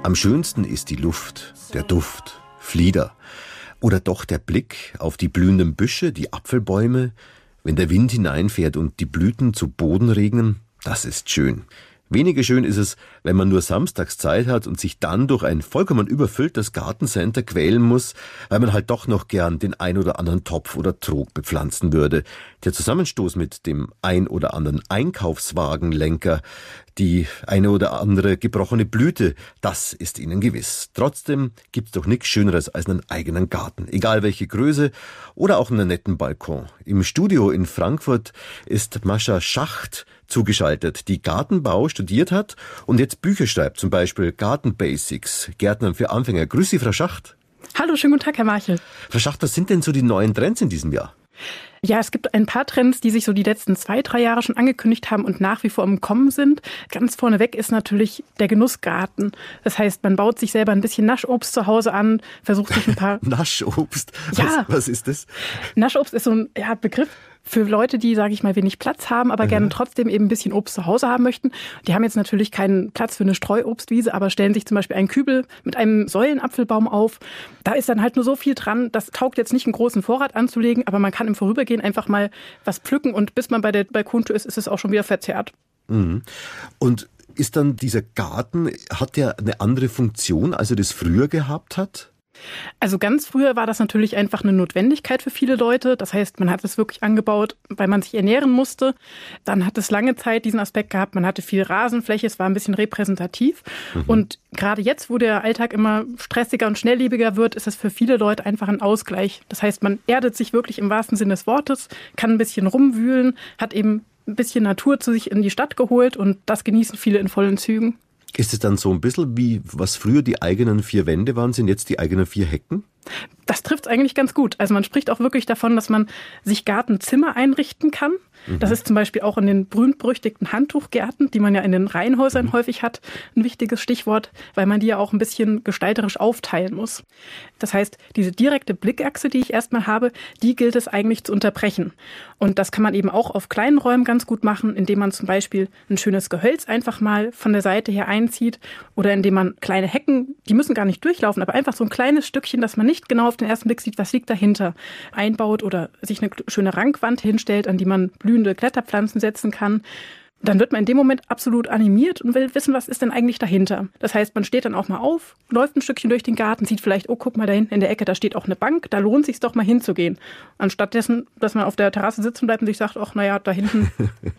Am schönsten ist die Luft, der Duft, Flieder. Oder doch der Blick auf die blühenden Büsche, die Apfelbäume, wenn der Wind hineinfährt und die Blüten zu Boden regnen, das ist schön. Weniger schön ist es, wenn man nur samstags Zeit hat und sich dann durch ein vollkommen überfülltes Gartencenter quälen muss, weil man halt doch noch gern den ein oder anderen Topf oder Trog bepflanzen würde. Der Zusammenstoß mit dem ein oder anderen Einkaufswagenlenker, die eine oder andere gebrochene Blüte, das ist ihnen gewiss. Trotzdem gibt's doch nichts Schöneres als einen eigenen Garten, egal welche Größe oder auch einen netten Balkon. Im Studio in Frankfurt ist Mascha Schacht zugeschaltet, die Gartenbau studiert hat und jetzt Bücher schreibt, zum Beispiel Garten Basics, Gärtnern für Anfänger. Grüß Sie, Frau Schacht. Hallo, schönen guten Tag, Herr Marchel. Frau Schacht, was sind denn so die neuen Trends in diesem Jahr? Ja, es gibt ein paar Trends, die sich so die letzten 2-3 Jahre schon angekündigt haben und nach wie vor im Kommen sind. Ganz vorneweg ist natürlich der Genussgarten. Das heißt, man baut sich selber ein bisschen Naschobst zu Hause an, versucht sich ein paar... Naschobst? Ja. Was ist das? Naschobst ist so ein Begriff für Leute, die, sage ich mal, wenig Platz haben, aber gerne trotzdem eben ein bisschen Obst zu Hause haben möchten. Die haben jetzt natürlich keinen Platz für eine Streuobstwiese, aber stellen sich zum Beispiel einen Kübel mit einem Säulenapfelbaum auf. Da ist dann halt nur so viel dran, das taugt jetzt nicht, einen großen Vorrat anzulegen, aber man kann im Vorübergehen einfach mal was pflücken und bis man bei der Balkontür ist es auch schon wieder verzehrt. Mhm. Und ist dann dieser Garten, hat der eine andere Funktion, als er das früher gehabt hat? Also ganz früher war das natürlich einfach eine Notwendigkeit für viele Leute. Das heißt, man hat es wirklich angebaut, weil man sich ernähren musste. Dann hat es lange Zeit diesen Aspekt gehabt, man hatte viel Rasenfläche, es war ein bisschen repräsentativ. Und gerade jetzt, wo der Alltag immer stressiger und schnelllebiger wird, ist es für viele Leute einfach ein Ausgleich. Das heißt, man erdet sich wirklich im wahrsten Sinne des Wortes, kann ein bisschen rumwühlen, hat eben ein bisschen Natur zu sich in die Stadt geholt und das genießen viele in vollen Zügen. Ist es dann so ein bisschen wie, was früher die eigenen 4 Wände waren, sind jetzt die eigenen 4 Hecken? Das trifft es eigentlich ganz gut. Also man spricht auch wirklich davon, dass man sich Gartenzimmer einrichten kann. Das ist zum Beispiel auch in den berühmt-berüchtigten Handtuchgärten, die man ja in den Reihenhäusern häufig hat, ein wichtiges Stichwort, weil man die ja auch ein bisschen gestalterisch aufteilen muss. Das heißt, diese direkte Blickachse, die ich erstmal habe, die gilt es eigentlich zu unterbrechen. Und das kann man eben auch auf kleinen Räumen ganz gut machen, indem man zum Beispiel ein schönes Gehölz einfach mal von der Seite her einzieht oder indem man kleine Hecken, die müssen gar nicht durchlaufen, aber einfach so ein kleines Stückchen, dass man nicht genau auf den ersten Blick sieht, was liegt dahinter, einbaut oder sich eine schöne Rankwand hinstellt, an die man blühende Kletterpflanzen setzen kann. Dann wird man in dem Moment absolut animiert und will wissen, was ist denn eigentlich dahinter. Das heißt, man steht dann auch mal auf, läuft ein Stückchen durch den Garten, sieht vielleicht, oh, guck mal, da hinten in der Ecke, da steht auch eine Bank, da lohnt es sich doch mal hinzugehen. Anstatt dessen, dass man auf der Terrasse sitzen bleibt und sich sagt, ach, naja, da hinten...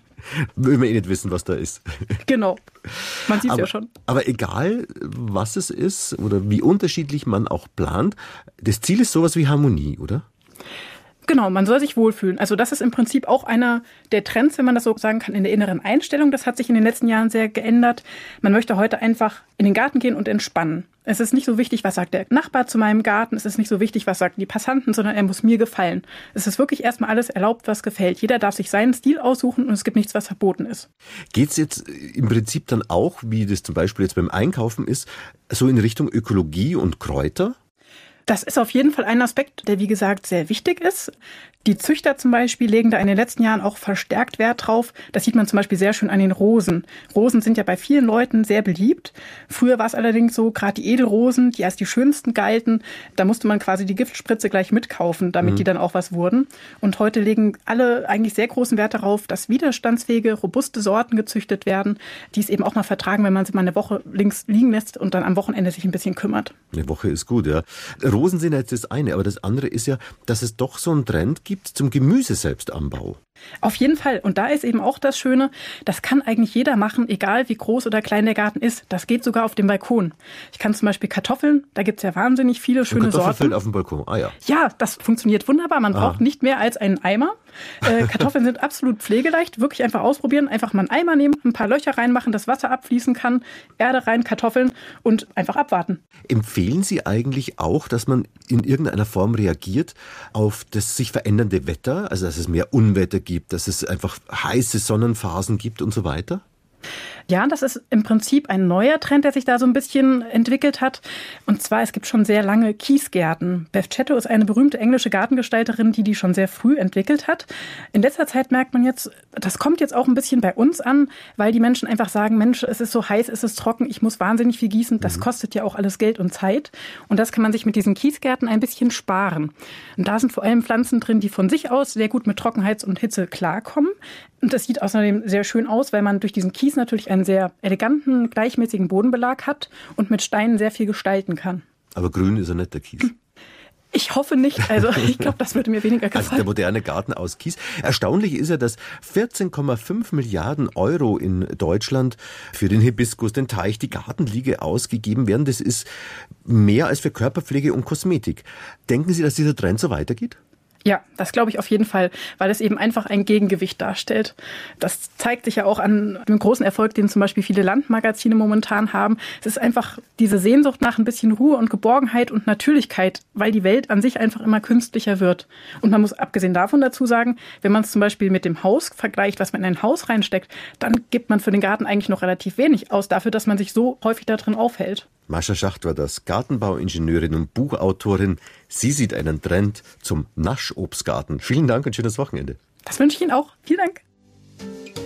Will man eh nicht wissen, was da ist. Genau, man sieht es ja schon. Aber egal, was es ist oder wie unterschiedlich man auch plant, das Ziel ist sowas wie Harmonie, oder? Genau, man soll sich wohlfühlen. Also das ist im Prinzip auch einer der Trends, wenn man das so sagen kann, in der inneren Einstellung. Das hat sich in den letzten Jahren sehr geändert. Man möchte heute einfach in den Garten gehen und entspannen. Es ist nicht so wichtig, was sagt der Nachbar zu meinem Garten. Es ist nicht so wichtig, was sagen die Passanten, sondern er muss mir gefallen. Es ist wirklich erstmal alles erlaubt, was gefällt. Jeder darf sich seinen Stil aussuchen und es gibt nichts, was verboten ist. Geht's jetzt im Prinzip dann auch, wie das zum Beispiel jetzt beim Einkaufen ist, so in Richtung Ökologie und Kräuter? Das ist auf jeden Fall ein Aspekt, der, wie gesagt, sehr wichtig ist. Die Züchter zum Beispiel legen da in den letzten Jahren auch verstärkt Wert drauf. Das sieht man zum Beispiel sehr schön an den Rosen. Rosen sind ja bei vielen Leuten sehr beliebt. Früher war es allerdings so, gerade die Edelrosen, die als die schönsten galten, da musste man quasi die Giftspritze gleich mitkaufen, damit die dann auch was wurden. Und heute legen alle eigentlich sehr großen Wert darauf, dass widerstandsfähige, robuste Sorten gezüchtet werden, die es eben auch mal vertragen, wenn man sie mal eine Woche links liegen lässt und dann am Wochenende sich ein bisschen kümmert. Eine Woche ist gut, ja. Rosen sind jetzt das eine, aber das andere ist ja, dass es doch so einen Trend gibt zum Gemüse-Selbstanbau. Auf jeden Fall. Und da ist eben auch das Schöne, das kann eigentlich jeder machen, egal wie groß oder klein der Garten ist. Das geht sogar auf dem Balkon. Ich kann zum Beispiel Kartoffeln, da gibt's ja wahnsinnig viele schöne Sorten. Auf dem Balkon, ah ja. Ja, das funktioniert wunderbar. Man braucht nicht mehr als einen Eimer. Kartoffeln sind absolut pflegeleicht. Wirklich einfach ausprobieren. Einfach mal einen Eimer nehmen, ein paar Löcher reinmachen, das Wasser abfließen kann, Erde rein, Kartoffeln und einfach abwarten. Empfehlen Sie eigentlich auch, dass man in irgendeiner Form reagiert auf das sich verändernde Wetter? Also dass es mehr Unwetter gibt, dass es einfach heiße Sonnenphasen gibt und so weiter? Ja, das ist im Prinzip ein neuer Trend, der sich da so ein bisschen entwickelt hat. Und zwar, es gibt schon sehr lange Kiesgärten. Beth Chatto ist eine berühmte englische Gartengestalterin, die schon sehr früh entwickelt hat. In letzter Zeit merkt man jetzt, das kommt jetzt auch ein bisschen bei uns an, weil die Menschen einfach sagen, Mensch, es ist so heiß, es ist trocken, ich muss wahnsinnig viel gießen. Das kostet ja auch alles Geld und Zeit. Und das kann man sich mit diesen Kiesgärten ein bisschen sparen. Und da sind vor allem Pflanzen drin, die von sich aus sehr gut mit Trockenheit und Hitze klarkommen. Und das sieht außerdem sehr schön aus, weil man durch diesen Kies natürlich einen sehr eleganten, gleichmäßigen Bodenbelag hat und mit Steinen sehr viel gestalten kann. Aber grün ist er nicht, der Kies. Ich hoffe nicht. Also ich glaube, das würde mir weniger gefallen. Also der moderne Garten aus Kies. Erstaunlich ist ja, dass 14,5 Milliarden Euro in Deutschland für den Hibiskus, den Teich, die Gartenliege ausgegeben werden. Das ist mehr als für Körperpflege und Kosmetik. Denken Sie, dass dieser Trend so weitergeht? Ja, das glaube ich auf jeden Fall, weil es eben einfach ein Gegengewicht darstellt. Das zeigt sich ja auch an dem großen Erfolg, den zum Beispiel viele Landmagazine momentan haben. Es ist einfach diese Sehnsucht nach ein bisschen Ruhe und Geborgenheit und Natürlichkeit, weil die Welt an sich einfach immer künstlicher wird. Und man muss abgesehen davon dazu sagen, wenn man es zum Beispiel mit dem Haus vergleicht, was man in ein Haus reinsteckt, dann gibt man für den Garten eigentlich noch relativ wenig aus, dafür, dass man sich so häufig da drin aufhält. Mascha Schacht war das, Gartenbauingenieurin und Buchautorin. Sie sieht einen Trend zum Naschobstgarten. Vielen Dank und schönes Wochenende. Das wünsche ich Ihnen auch. Vielen Dank.